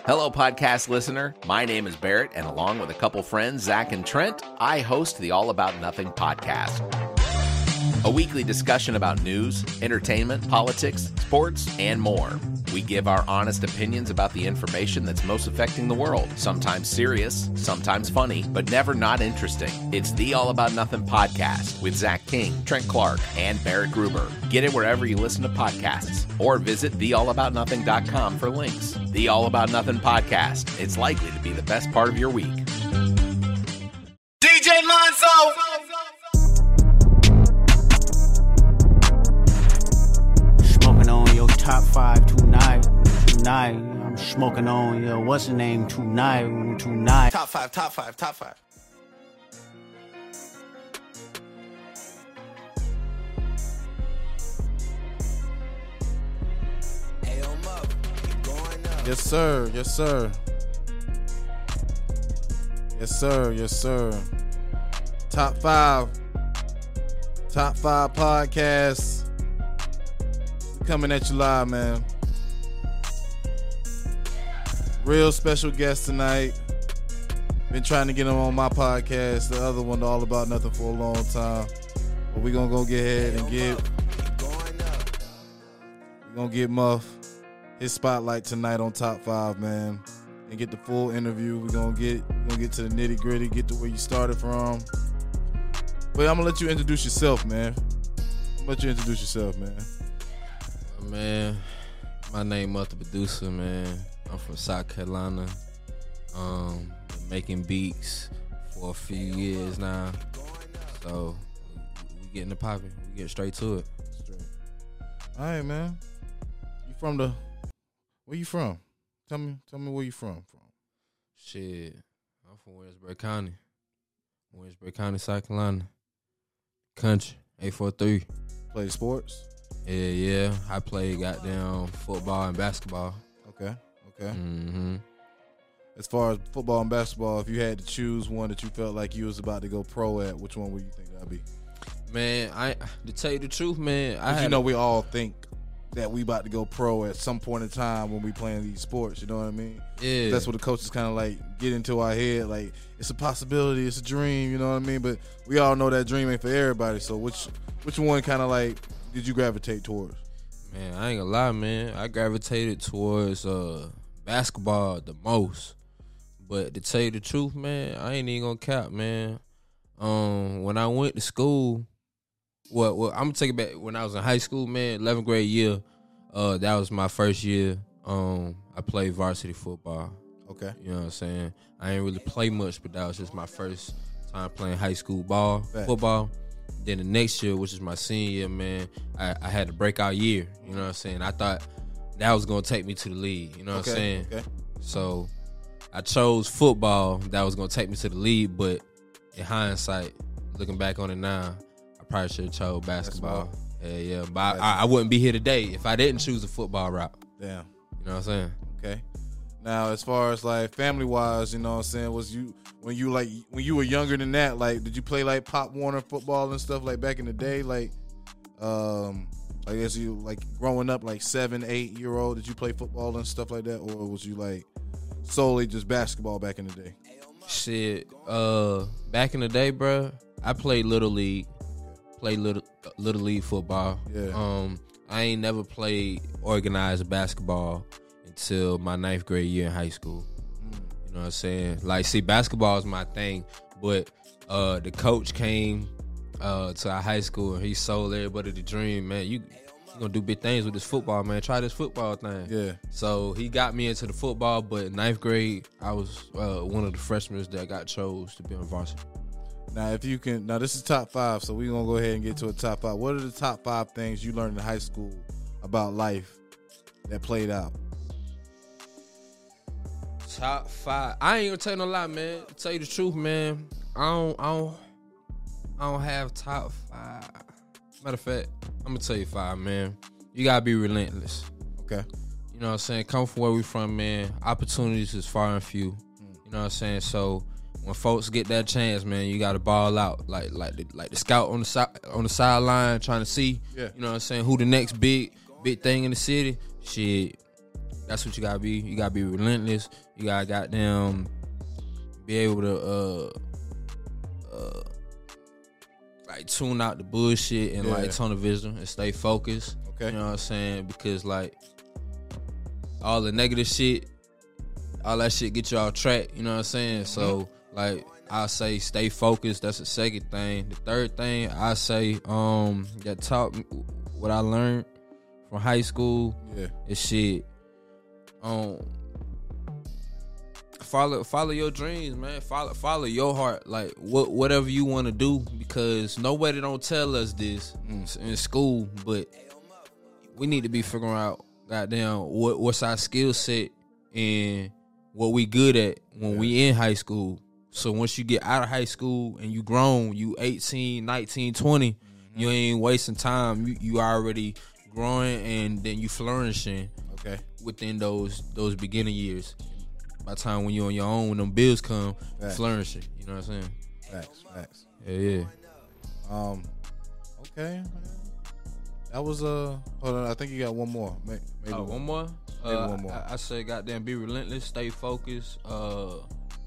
Hello, podcast listener. My name is Barrett, and along with a couple friends, Zach and Trent, I host the All About Nothing podcast. A weekly discussion about news, entertainment, politics, sports, and more. We give our honest opinions about the information that's most affecting the world. Sometimes serious, sometimes funny, but never not interesting. It's the All About Nothing podcast with Zach King, Trent Clark, and Barrett Gruber. Get it wherever you listen to podcasts, or visit theallaboutnothing.com for links. The All About Nothing podcast. It's likely to be the best part of your week. DJ Lonzo! Smoking on your top 5 tonight. I'm smoking on your what's the name tonight. Top five. Yes, sir. Top five podcasts coming at you live, man. Real special guest tonight. Been trying to get him on my podcast, the other one, All About Nothing, for a long time. But we're gonna go get ahead and we're gonna get Muff his spotlight tonight on Top 5, man, and get the full interview. We're gonna get to the nitty gritty, get to where you started from. But I'm gonna let you introduce yourself, man. Man, my name Muff the Producer, man. I'm from South Carolina. Been making beats for a few years now. So we getting it popping. We get straight to it. All right, man. Where you from? Tell me where you from. Shit, I'm from Williamsburg County, South Carolina. Country, 843. Play sports? Yeah. I play goddamn football and basketball. Okay. Mm-hmm. As far as football and basketball, if you had to choose one that you felt like you was about to go pro at, which one would you think that'd be? Man, to tell you the truth, man, we all think that we about to go pro at some point in time when we playing these sports, you know what I mean? Yeah. That's what the coaches kind of like get into our head, like it's a possibility, it's a dream, you know what I mean? But we all know that dream ain't for everybody. So which one kind of like did you gravitate towards? Man, I ain't gonna lie, man. I gravitated towards basketball the most. But to tell you the truth, man, I ain't even gonna cap, man. When I went to school, well, I'm gonna take it back. When I was in high school, man, 11th grade year, that was my first year. I played varsity football. Okay. You know what I'm saying? I ain't really play much, but that was just my first time playing high school football. Then the next year, which is my senior year, man, I had a breakout year. You know what I'm saying? I thought that was gonna take me to the league. You know what I'm saying? Okay. So I chose football. That was gonna take me to the league, but in hindsight, looking back on it now, I probably should have chose basketball. Yeah. But I wouldn't be here today if I didn't choose the football route. Damn. You know what I'm saying? Okay. Now, as far as like family wise, you know what I'm saying, when you were younger than that, like did you play like Pop Warner football and stuff like back in the day? Like I guess you like growing up like 7, 8 year old, did you play football and stuff like that, or was you like solely just basketball back in the day? Shit, back in the day, bro, I played little league, little league football. Yeah. I ain't never played organized basketball until my 9th grade year in high school. You know what I'm saying? Like, see, basketball is my thing, but the coach came to our high school and he sold everybody the dream, man. You gonna do big things with this football, man. Try this football thing. Yeah. So he got me into the football, but in 9th grade, I was one of the freshmen that got chose to be on varsity. Now this is top 5, so we're gonna go ahead and get to a top 5. What are the top 5 things you learned in high school about life that played out? Top 5. I ain't gonna tell you no lie, man. To tell you the truth, man, I don't have top 5. Matter of fact, I'm gonna tell you 5, man. You gotta be relentless. Okay. You know what I'm saying? Come from where we from, man. Opportunities is far and few. You know what I'm saying? So when folks get that chance, man, you gotta ball out like the scout on the sideline trying to see. Yeah. You know what I'm saying? Who the next big thing in the city? Shit. That's what you gotta be. You gotta be relentless. You gotta goddamn be able to like tune out the bullshit and like tunnel vision and stay focused. Okay. You know what I'm saying? Because like all the negative shit, all that shit get you off track. You know what I'm saying? So like I say stay focused. That's the second thing. The third thing I say that taught me what I learned from high school is shit. Follow your dreams, man. Follow your heart. Like whatever you want to do, because nobody don't tell us this in school, but we need to be figuring out goddamn what's our skill set and what we good at when we in high school. So once you get out of high school and you grown, you 18, 19, 20, you ain't wasting time. You already growing and then you flourishing within those beginning years. By the time when you're on your own, when them bills come, flourishing. You know what I'm saying? Facts. Yeah. Okay. That was hold on. I think you got one more. Maybe one more. Maybe one more. I say, goddamn, be relentless, stay focused. What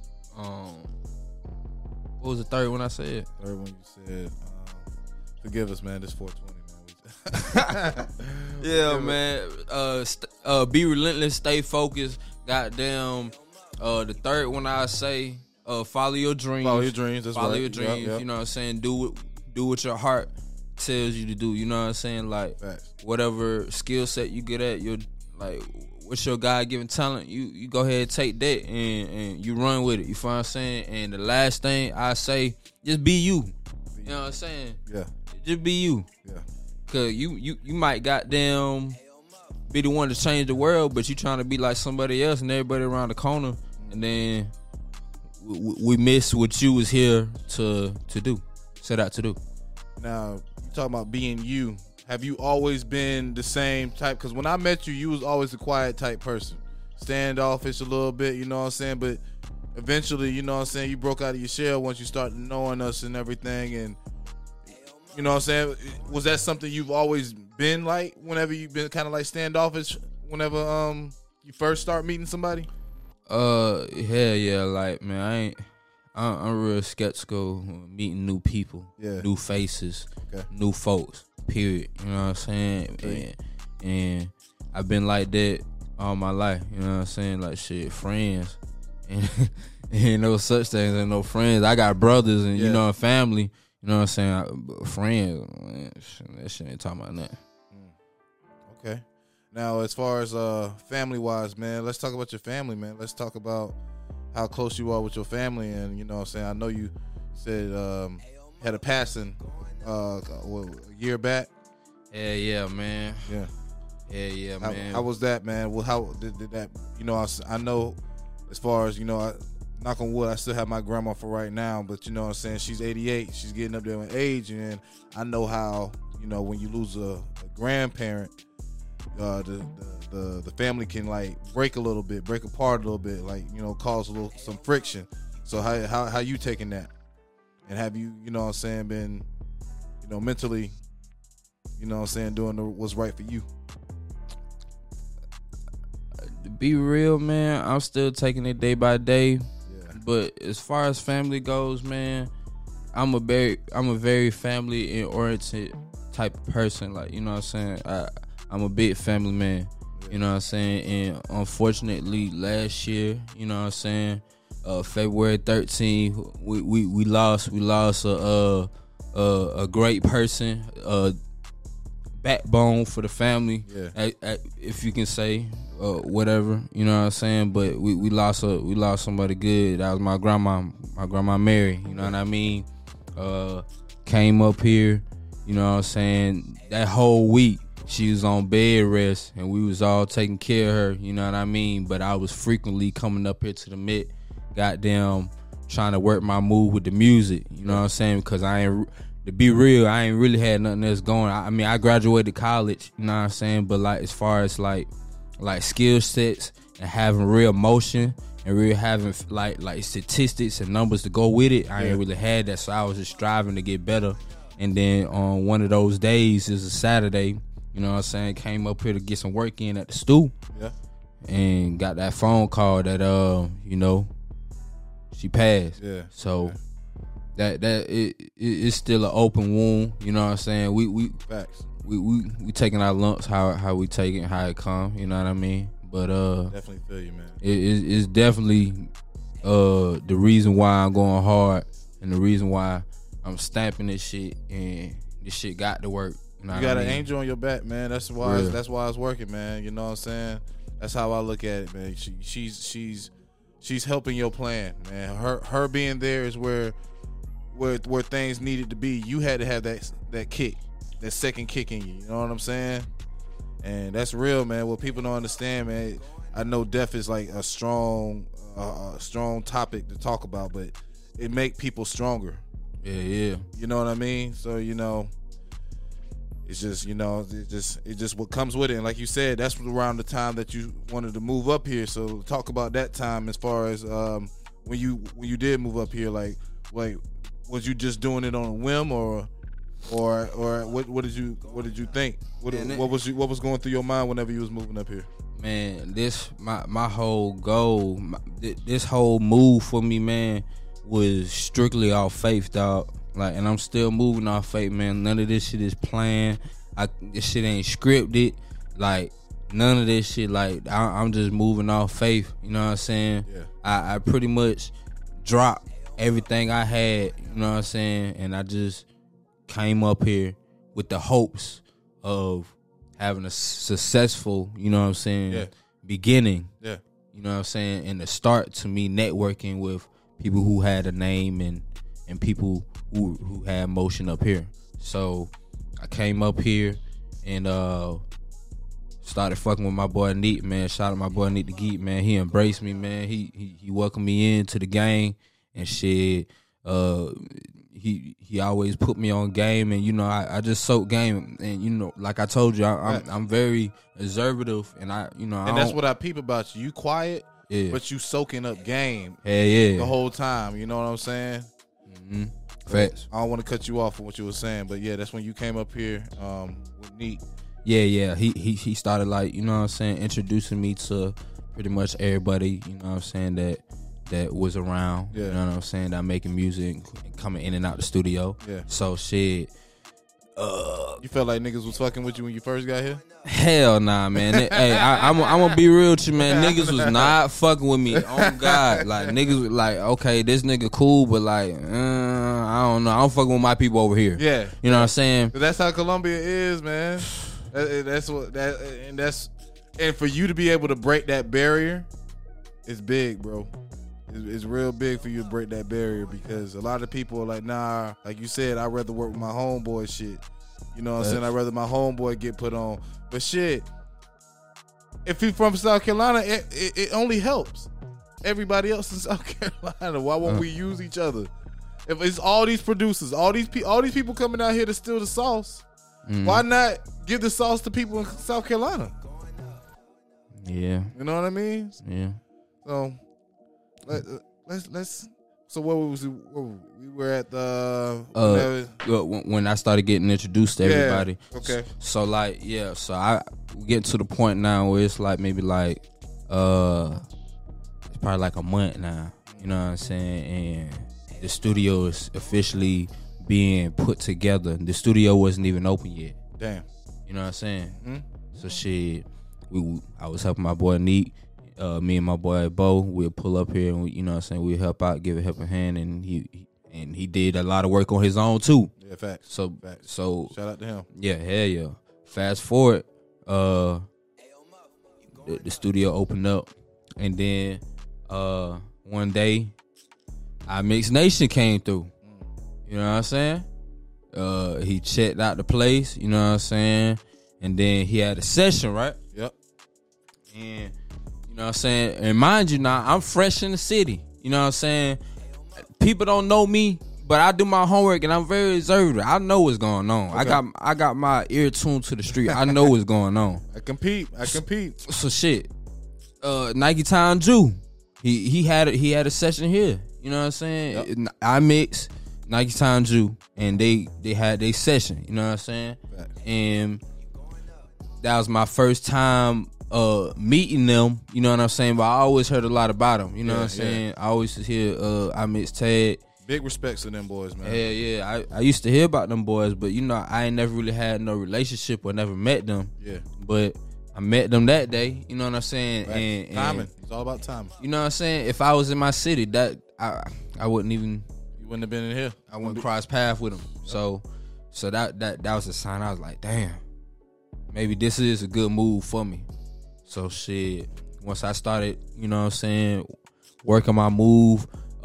was the third one I said? Third one you said. Forgive us, man. This 420, man. Yeah, man. Be relentless, stay focused. Goddamn. The third one I say, follow your dreams. Follow your dreams. That's follow right. your dreams. Yep. You know what I'm saying? Do what your heart tells you to do. You know what I'm saying? Like whatever skill set you get at, your like what's your God-given talent, you go ahead and take that and you run with it. You feel what I'm saying? And the last thing I say, just be you. You know what I'm saying? Yeah. Just be you. Yeah. Cause you might goddamn be the one to change the world, but you trying to be like somebody else and everybody around the corner, and then we miss what you was here to do, set out to do. Now, you talking about being you. Have you always been the same type? Because when I met you, you was always a quiet type person. Standoffish a little bit, you know what I'm saying? But eventually, you know what I'm saying, you broke out of your shell once you started knowing us and everything. And, you know what I'm saying? Was that something you've always been like whenever you've been kind of like standoffish whenever you first start meeting somebody? Yeah, like, man, I'm real skeptical meeting new people, new faces, new folks, period. You know what I'm saying? And I've been like that all my life. You know what I'm saying? Like, shit, friends. And ain't no such things as no friends. I got brothers and, you know, family. You know what I'm saying? Friends, man, that shit ain't talking about nothing. Okay. Now, as far as family-wise, man, let's talk about your family, man. Let's talk about how close you are with your family. And, you know what I'm saying, I know you said had a passing a year back. Yeah, man. Yeah, man. How was that, man? Well, how did that, you know, I know as far as, you know, knock on wood, I still have my grandma for right now, but you know what I'm saying, she's 88, she's getting up there in age, and I know how, you know, when you lose a grandparent, the family can like break apart a little bit, like, you know, cause some friction. So how you taking that? And have you, you know what I'm saying, been, you know, mentally, you know what I'm saying, doing what's right for you? To be real, man, I'm still taking it day by day. But as far as family goes, man, I'm a very family oriented type of person. Like, you know what I'm saying? I'm a big family man. You know what I'm saying? And unfortunately, last year, you know what I'm saying, February 13th, we lost a great person, backbone for the family, if you can say, whatever, you know what I'm saying. But we lost somebody good. That was my grandma Mary. You know what I mean? Came up here, you know what I'm saying. That whole week she was on bed rest, and we was all taking care of her. You know what I mean? But I was frequently coming up here to the Met, goddamn, trying to work my move with the music. You know what I'm saying? Because to be real, I ain't really had nothing else going. I mean, I graduated college, you know what I'm saying? But like, as far as like skill sets and having real motion and really having like statistics and numbers to go with it, I ain't really had that. So I was just striving to get better. And then on one of those days, it was a Saturday, you know what I'm saying, came up here to get some work in at the stool. Yeah. and got that phone call that you know, she passed. Yeah. So it's still an open wound. You know what I'm saying? We Facts. We taking our lumps how we take it, how it come. You know what I mean? But Definitely feel you, man. it's definitely the reason why I'm going hard and the reason why I'm stamping this shit, and this shit got to work. You know You what got I an mean? angel on your back, man. That's why. Real. That's why it's working, man. You know what I'm saying? That's how I look at it, man. She's helping your plan, man. Her being there is where things needed to be. You had to have that kick, that second kick in you. You know what I'm saying? And that's real, man. What people don't understand, man. I know death is like a strong topic to talk about, but it make people stronger. Yeah. You know what I mean? So, you know, it's just, you know, it just what comes with it. And like you said, that's around the time that you wanted to move up here. So talk about that time as far as when you did move up here. Like was you just doing it on a whim, or what did you think? What was going through your mind whenever you was moving up here? Man, this my whole goal, this whole move for me, man, was strictly off faith, dog. Like, and I'm still moving off faith, man. None of this shit is planned. This shit ain't scripted. Like, none of this shit. Like, I'm just moving off faith. You know what I'm saying? Yeah. I pretty much dropped everything I had. You know what I'm saying? And I just came up here with the hopes of having a successful, you know what I'm saying, beginning. Yeah. You know what I'm saying? And the start to me networking with people who had a name and people who had motion up here. So I came up here and started fucking with my boy Neat, man. Shout out my boy Neat the Geek, man. He embraced me, man. He welcomed me into the game and shit. He always put me on game, and you know I just soak game, and you know, like I told you, I'm very observative, and that's what I peep about you. You quiet, yeah, but you soaking up game, yeah, the whole time. You know what I'm saying? Mm-hmm. Facts. I don't want to cut you off from what you were saying, but yeah, that's when you came up here with Neat. Yeah. He started, like, you know what I'm saying, introducing me to pretty much everybody. You know what I'm saying, that was around. Yeah. You know what I'm saying, that making music and coming in and out the studio. Yeah. So shit. You felt like niggas was fucking with you when you first got here? Hell nah, man. Hey, I'm gonna be real with you, man. Niggas was not fucking with me. Oh God, like niggas was like, okay, this nigga cool, but like, I don't know. I don't fucking with my people over here. Yeah. You know what I'm saying? That's how Columbia is, man. And for you to be able to break that barrier, it's big, bro. It's real big for you to break that barrier, because a lot of people are like, nah, like you said, I'd rather work with my homeboy shit. You know what I'm saying? I'd rather my homeboy get put on. But shit, if you from South Carolina, it only helps everybody else in South Carolina. Why won't we use each other? If it's all these producers, all these people coming out here to steal the sauce, why not give the sauce to people in South Carolina? Yeah. You know what I mean? Yeah. So let's. So what was it? We were at the when I started getting introduced to everybody. Okay. So like, yeah. So I get to the point now where it's like maybe like it's probably like a month now. You know what I'm saying? And the studio is officially being put together. The studio wasn't even open yet. Damn. You know what I'm saying? Mm-hmm. So shit, I was helping my boy Neat. Me and my boy Bo, we'll pull up here and you know what I'm saying, we'll help out, give a helping hand, and he did a lot of work on his own too. Yeah, facts. So shout out to him. Yeah, hell yeah. Fast forward, the studio opened up, and then one day, our Mix Nation came through. You know what I'm saying? He checked out the place. You know what I'm saying? And then he had a session, right? Yep. And you know what I'm saying? And mind you now, I'm fresh in the city. You know what I'm saying? People don't know me, but I do my homework and I'm very observant. I know what's going on. Okay. I got my ear tuned to the street. I know what's going on. I compete. So shit. Nike Town Jew. He had a session here. You know what I'm saying? Yep. I mix Nike Town Jew, and they had their session. You know what I'm saying? Right. And that was my first time meeting them, you know what I'm saying? But I always heard a lot about them, you know Yeah, what I'm saying? I always hear I Miss Ted. Big respects to them boys, man. Yeah. I used to hear about them boys, but you know, I ain't never really had no relationship or never met them. Yeah. But I met them that day, you know what I'm saying? Right. And Timing. It's all about timing. you know what I'm saying? If I was in my city, that I wouldn't even, You wouldn't have been in here. I wouldn't cross paths with them. So that was a sign. I was like, damn, maybe this is a good move for me. So shit, once I started, you know what I'm saying, working my move,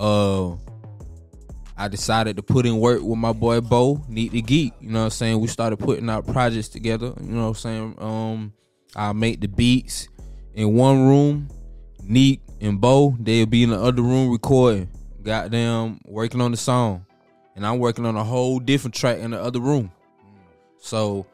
I decided to put in work with my boy Bo, Neat the Geek. You know what I'm saying? We started putting out projects together. You know what I'm saying? I make the beats in one room. Neat and Bo, they'll be in the other room recording. Goddamn, working on the song. And I'm working on a whole different track in the other room. So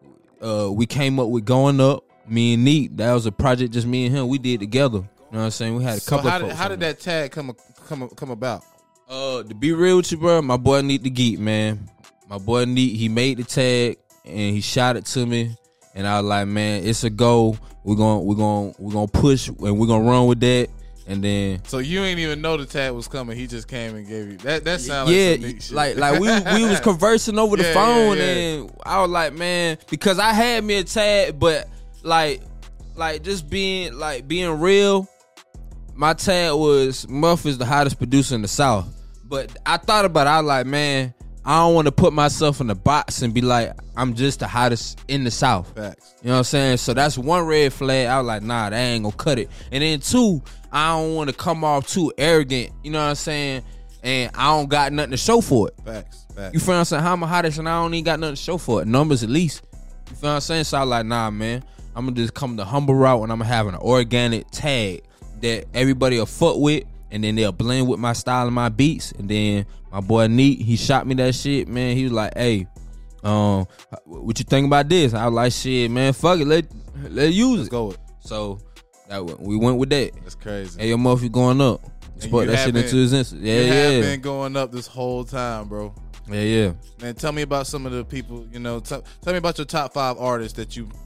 we came up with Going Up. Me and Neat, that was a project just me and him. We did together. You know what I'm saying? We had a couple of folks How on did there. that tag come about? To be real with you, bro, my boy Neat the Geek, man. My boy Neat, he made the tag and he shot it to me, and I was like, man, it's a go. We're gonna push and we're gonna run with that. And then So you ain't even know the tag was coming. He just came and gave you that. That sounds like some neat shit. like we was conversing over the Yeah, phone, yeah. and I was like, man, because I had me a tag, but like just being real, my tag was Muff is the hottest producer in the South. But I thought about it, I was like, man, I don't want to put myself in a box and be like, I'm just the hottest in the South. Facts. You know what I'm saying? So that's one red flag. I was like, nah, that ain't gonna cut it. And then two, I don't want to come off too arrogant, you know what I'm saying? And I don't got nothing to show for it. Facts. You feel what I'm saying? How I'm the hottest and I don't even got nothing to show for it. Numbers at least. You feel what I'm saying? So I was like, nah, man, I'm gonna just come the humble route and I'm gonna have an organic tag that everybody will fuck with, and then they'll blend with my style and my beats. And then my boy Neat, he shot me that shit, man. He was like, hey, what you think about this? I was like, shit, man, fuck it, let use Let's it. go with. So we went with that. That's crazy. Hey, your Murphy going up. Sport you that have shit into been- existence. You have Yeah. been going up this whole time, bro. Yeah. Man, tell me about some of the people. You know, tell me about your top 5 artists that you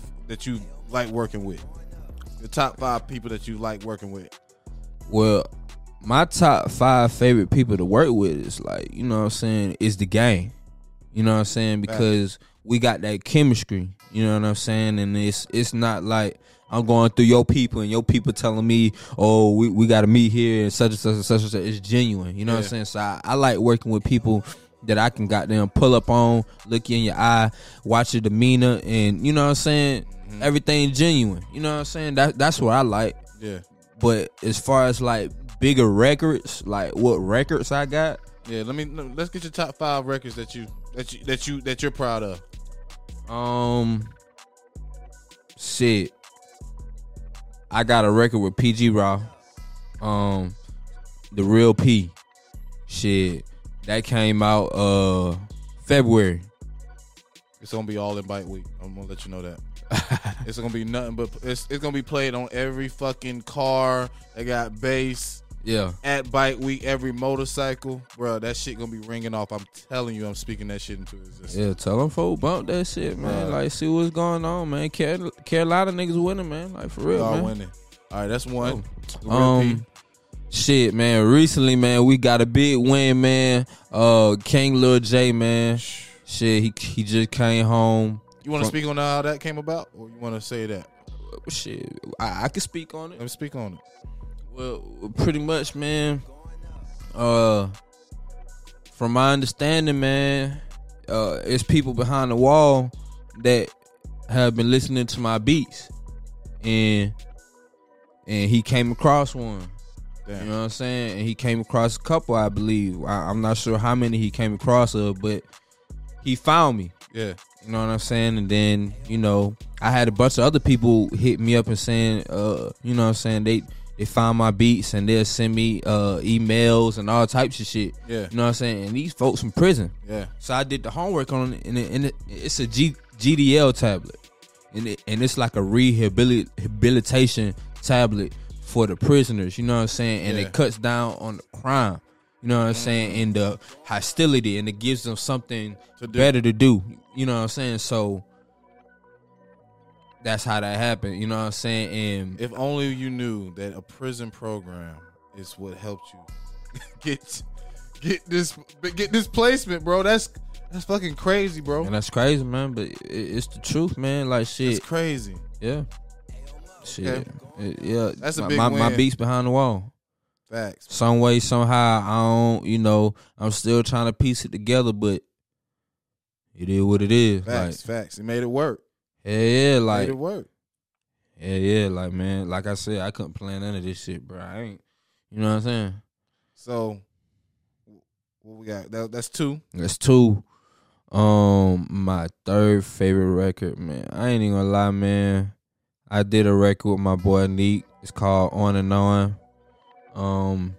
like working with. Your top 5 people that you like working with. Well, my top 5 favorite people to work with is like, you know what I'm saying, is the gang. You know what I'm saying? Because we got that chemistry. You know what I'm saying? And it's not like I'm going through your people and your people telling me, oh, we got to meet here and such and such and such and such. It's genuine. You know what I'm saying? So I like working with people that I can goddamn pull up on, look you in your eye, watch your demeanor, and you know what I'm saying? Everything genuine. You know what I'm saying? That's what I like. Yeah. But as far as like bigger records, like what records I got, Yeah, let's get your top 5 records that you're proud of. shit. I got a record with PG Raw. The Real P. Shit. That came out February. It's gonna be all in Bite Week. I'm gonna let you know that. It's gonna be nothing but it's gonna be played on every fucking car. They got bass. Yeah. At Bite Week, every motorcycle, bro, that shit gonna be ringing off. I'm telling you, I'm speaking that shit into existence. Yeah, tell them folk bump that shit, man. Like, see what's going on, man. Carolina niggas winning, man. Like, for real, Y'all man. winning. All right, that's one. The Real P. Shit, man. Recently, man, we got a big win, man. King Lil J, man. Shit, he just came home. You want to speak on how that came about, or you want to say that? Shit, I can speak on it. Let me speak on it. Well, pretty much, man. From my understanding, man, it's people behind the wall that have been listening to my beats, and he came across one. Damn. You know what I'm saying? And he came across a couple, I believe. I'm not sure how many he came across of, but he found me. Yeah. You know what I'm saying? And then, you know, I had a bunch of other people hit me up and saying, you know what I'm saying, they find my beats and they'll send me emails and all types of shit. Yeah. You know what I'm saying? And these folks from prison. Yeah. So I did the homework on it, and it's a GDL tablet. And it's like a rehabilitation tablet for the prisoners, you know what I'm saying? And Yeah. it cuts down on the crime. You know what I'm saying? And the hostility, and it gives them something To do. better to do. You know what I'm saying? So that's how that happened. You know what I'm saying? And If only you knew that a prison program is what helped you get this placement, bro. That's fucking crazy, bro. that's crazy, man. But it's the truth, man. Like shit. It's crazy. Yeah. Shit. Okay. Yeah. That's a big my win. beats behind the wall. Facts. Some way, somehow, I don't, I'm still trying to piece it together, but it is what it is. Facts. Facts. It made it work. Yeah, like Made it work. Yeah, like man, like I said, I couldn't plan none of this shit, bro. I ain't, you know what I'm saying? So, what we got? That's 2. That's 2. My third favorite record, man. I ain't even gonna lie, man. I did a record with my boy Neek. It's called On and On.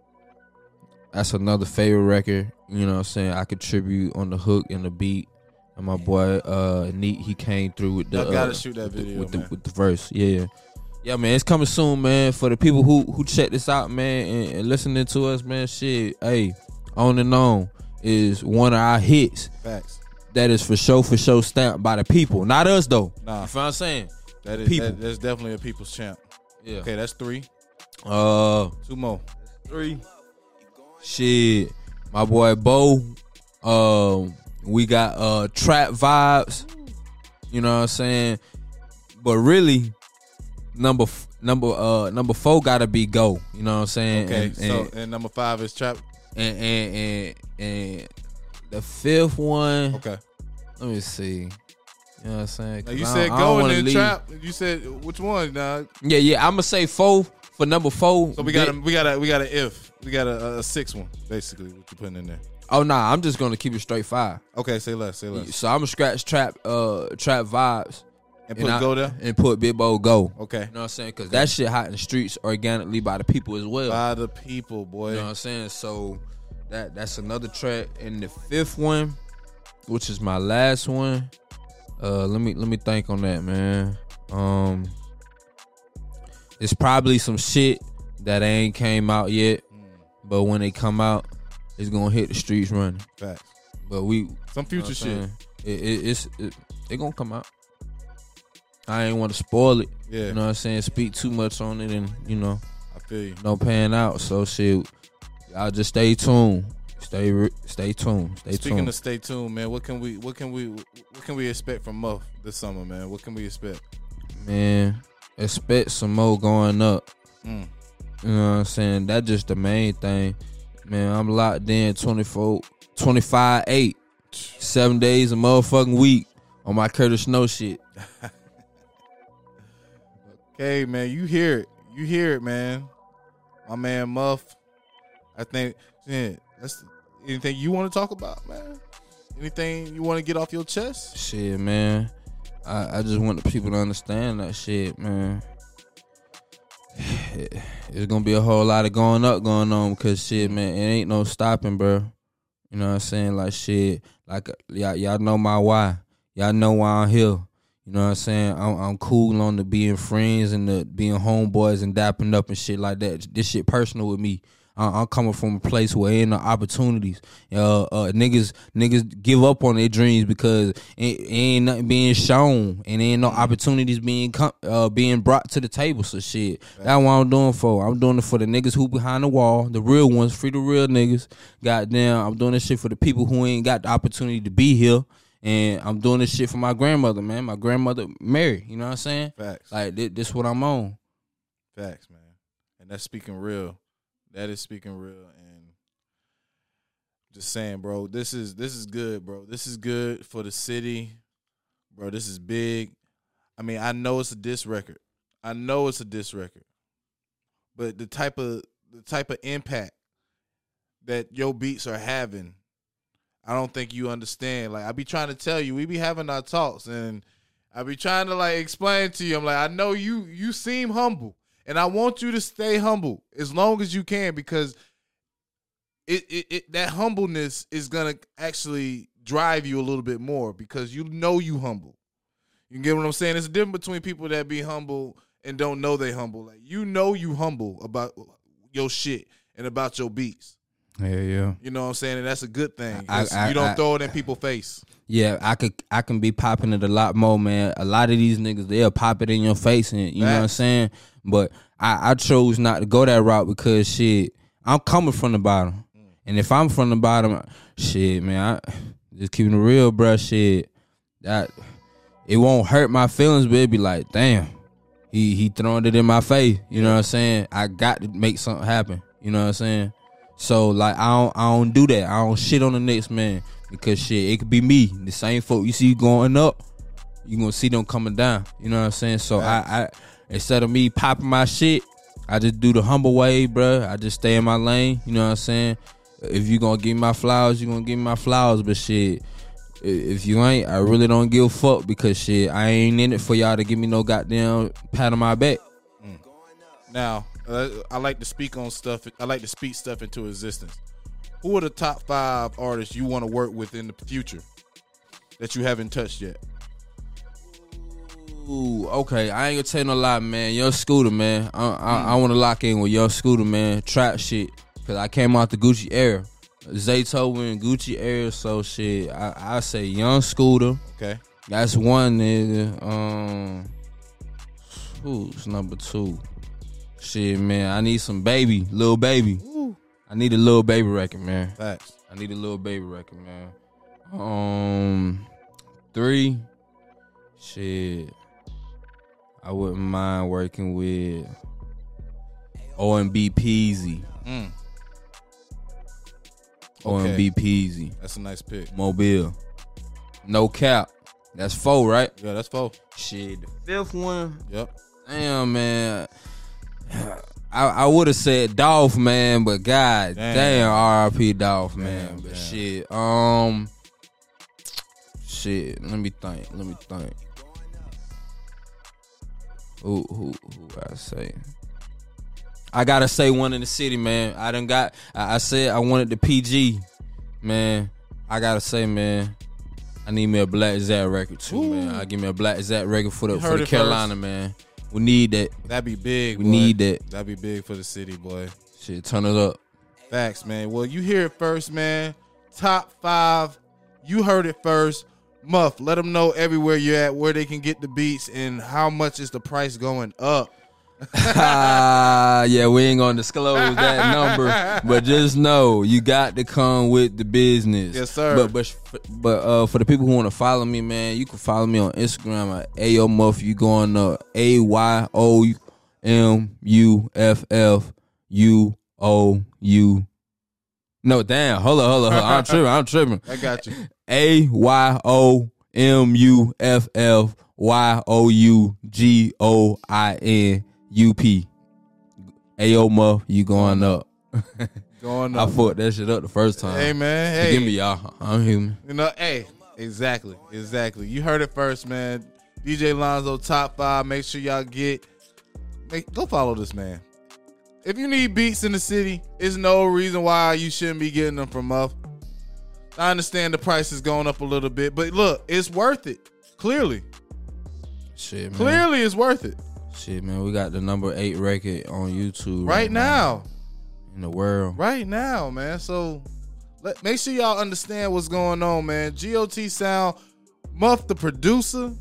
That's another favorite record. You know what I'm saying? I contribute on the hook and the beat. And my boy Neek, he came through with the I gotta shoot that video, with man. the verse. Yeah, man. It's coming soon, man. For the people who check this out, man, and listening to us, man. Shit, hey, On and On is one of our hits. Facts. That is for sure stamped by the people, not us though. Nah. You feel what I'm saying? That is people. that's definitely a people's champ. Yeah. Okay, that's 3. 2 2 more. 3. Shit, my boy Bo. We got trap vibes. You know what I'm saying? But really, number 4 gotta be Go. You know what I'm saying? Okay, and number 5 is trap. And the 5th one. Okay. Let me see. You know what I'm saying? Now you said Go and then trap. You said which one, dog? Yeah. I'm gonna say 4 for number 4. So we got a 6th one, basically. What you putting in there? Oh nah, I'm just gonna keep it straight 5. Okay, say less. So I'm gonna scratch trap vibes And put Go there? and put Big Bo Go. Okay. You know what I'm saying? Because that shit hot in the streets organically by the people as well. By the people, boy. You know what I'm saying? So that's another track. And the 5th one, which is my last one. Let me think on that, man. It's probably some shit that ain't came out yet, but when they come out, it's gonna hit the streets running. Facts. But we some future shit. It gonna come out. I ain't want to spoil it. Yeah. You know what I'm saying? Speak too much on it, and I feel you. no pan out. So shit, y'all just stay tuned. Stay tuned. Speaking of stay tuned, man, what can we expect from Muff this summer, man? What can we expect? Man, expect some more going up. Mm. You know what I'm saying? That's just the main thing. Man, I'm locked in 25/8. 7 days a motherfucking week on my Curtis Snow shit. Okay, man, you hear it, man. My man Muff. I think, that's anything you want to talk about, man? Anything you want to get off your chest? Shit, man. I just want the people to understand that shit, man. It's gonna be a whole lot of going on because shit, man, it ain't no stopping, bro. You know what I'm saying? Like shit, like y'all know my why. Y'all know why I'm here. You know what I'm saying? I'm cool on the being friends and the being homeboys and dapping up and shit like that. This shit personal with me. I'm coming from a place where ain't no opportunities. Niggas give up on their dreams because it ain't nothing being shown and ain't no opportunities being brought to the table. So shit, that's what I'm doing for. I'm doing it for the niggas who behind the wall, the real ones, free the real niggas. Goddamn, I'm doing this shit for the people who ain't got the opportunity to be here. And I'm doing this shit for my grandmother, man. My grandmother Mary, you know what I'm saying? Facts. Like this what I'm on. Facts, man. And that's speaking real. That is speaking real, and just saying, bro, this is good, bro. This is good for the city, bro. This is big. I mean, I know it's a diss record. But the type of impact that your beats are having, I don't think you understand. Like, I be trying to tell you, we be having our talks, and I be trying to like explain to you. I'm like, I know you seem humble. And I want you to stay humble as long as you can, because it that humbleness is gonna actually drive you a little bit more, because you know you humble. You get what I'm saying? It's a difference between people that be humble and don't know they humble. Like, you know you humble about your shit and about your beats. Yeah. You know what I'm saying? And that's a good thing. I- You don't throw it in people's face. Yeah, I can be popping it a lot more, man. A lot of these niggas, they'll pop it in your face, and you know what I'm saying? But I chose not to go that route because shit, I'm coming from the bottom. And if I'm from the bottom, shit, man, I just keeping it real, bruh, shit. That it won't hurt my feelings, but it be like, damn, he throwing it in my face. You know what I'm saying? I got to make something happen. You know what I'm saying? So like I don't do that. I don't shit on the next man because shit, it could be me. The same folk you see going up, you gonna see them coming down. You know what I'm saying? So I instead of me popping my shit, I just do the humble way, bruh. I just stay in my lane. You know what I'm saying? If you gonna give me my flowers, you gonna give me my flowers. But shit, if you ain't, I really don't give a fuck because shit, I ain't in it for y'all to give me no goddamn pat on my back. Now, I like to speak on stuff. I like to speak stuff into existence. Who are the top 5 artists you want to work with in the future that you haven't touched yet? Ooh, okay. I ain't gonna tell you no lie, man. Young Scooter, man. I want to lock in with Young Scooter, man. Trap shit. Because I came out the Gucci era. Zaytoven, Gucci era. So shit, I say Young Scooter. Okay. That's one nigga. Who's number 2? Shit, man. I need some baby. Lil Baby. Ooh. I need a Lil Baby record, man. Facts. I need a Lil Baby record, man. 3. Shit. I wouldn't mind working with OMB Peasy. OMB Peasy. That's a nice pick. Mobile. No cap. That's 4, right? Yeah, that's 4. Shit. The 5th one. Yep. Damn, man. I would have said Dolph, man, but God damn R.I.P. Dolph, man. But shit, shit. Let me think. Who I say? I gotta say one in the city, man. I said I wanted the PG, man. I gotta say, man, I need me a Black Zat record too, man. I give me a Black Zat record for the Carolina, man. We need that. That'd be big. We need that. That'd be big for the city, boy. Shit, turn it up. Facts, man. Well, you hear it first, man. Top 5. You heard it first. Muff, let them know everywhere you're at, where they can get the beats, and how much is the price going up. Yeah, we ain't gonna disclose that number, but just know you got to come with the business. Yes, sir. But for the people who want to follow me, man, you can follow me on Instagram at AyoMuff. You going AYOMUFFUOU. No, damn. Hold on. I'm tripping. I got you. AYOMUFFYOUGOINUP. Ayo Muff, you going up. Going up. I fucked that shit up the first time. Hey, man. Hey. Forgive me, y'all. I'm human. You know, hey, exactly. You heard it first, man. DJ Lonzo, top 5. Make sure y'all go follow this man. If you need beats in the city, there's no reason why you shouldn't be getting them from Muff. I understand the price is going up a little bit, but look, it's worth it. Clearly. Shit, man. Clearly it's worth it. Shit, man. We got the number 8 record on YouTube right now. In the world. Right now, man. So make sure y'all understand what's going on, man. GOT Sound, Muff the producer,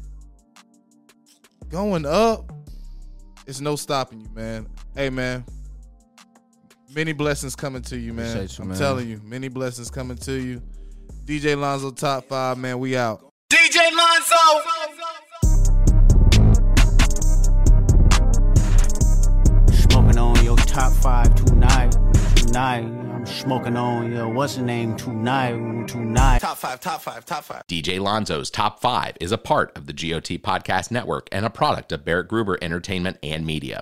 going up. It's no stopping you, man. Hey, man. Many blessings coming to you, man. Appreciate you, I'm man. telling you, many blessings coming to you. DJ Lonzo, top 5, man. We out. DJ Lonzo. Smoking on your top 5 tonight. I'm smoking on your what's the name tonight. Top 5. DJ Lonzo's Top 5 is a part of the GOT Podcast Network and a product of Barrett Gruber Entertainment and Media.